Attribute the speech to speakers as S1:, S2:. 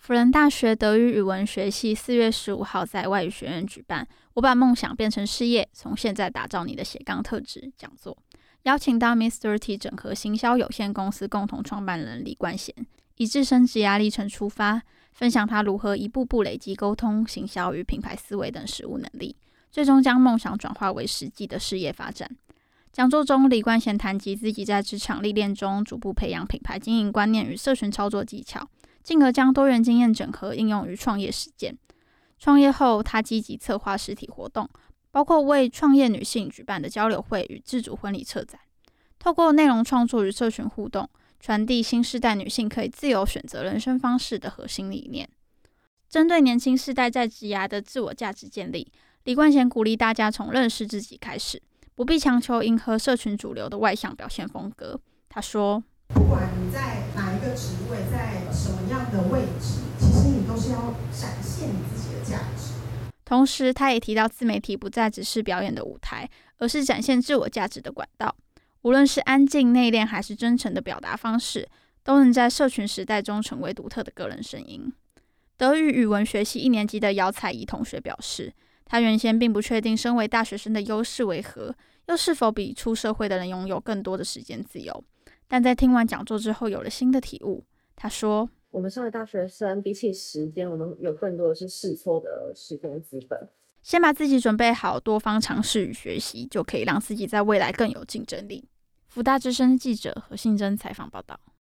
S1: 辅仁大学德语语文学系4月15号在外语学院举办我把梦想变成事业，从现在打造你的斜杠特质讲座，邀请到 Miss30 整合行销有限公司共同创办人李冠贤，以自身职涯历程出发，分享他如何一步步累积沟通、行销与品牌思维等实务能力，最终将梦想转化为实际的事业发展。讲座中，李冠贤谈及自己在职场历练中逐步培养品牌经营观念与社群操作技巧，进而将多元经验整合应用于创业实践。创业后，他积极策划实体活动，包括为创业女性举办的交流会与自主婚礼策展，透过内容创作与社群互动，传递新世代女性可以自由选择人生方式的核心理念。针对年轻世代在职涯的自我价值建立，李冠贤鼓励大家从认识自己开始，不必强求迎合社群主流的外向表现风格。他说，
S2: 不管你在哪一个职位，在什么样的位置，其实你都是要展现你自己的价值。
S1: 同时他也提到，自媒体不再只是表演的舞台，而是展现自我价值的管道。无论是安静内敛还是真诚的表达方式，都能在社群时代中成为独特的个人声音。德语语文学系1年级的姚彩怡同学表示，他原先并不确定身为大学生的优势为何，又是否比出社会的人拥有更多的时间自由，但在听完讲座之后有了新的体悟。他说，
S3: 我们身为大学生，比起时间，我们有更多的是试错的时间资本。
S1: 先把自己准备好，多方尝试与学习，就可以让自己在未来更有竞争力。福大之声记者何信珍采访报道。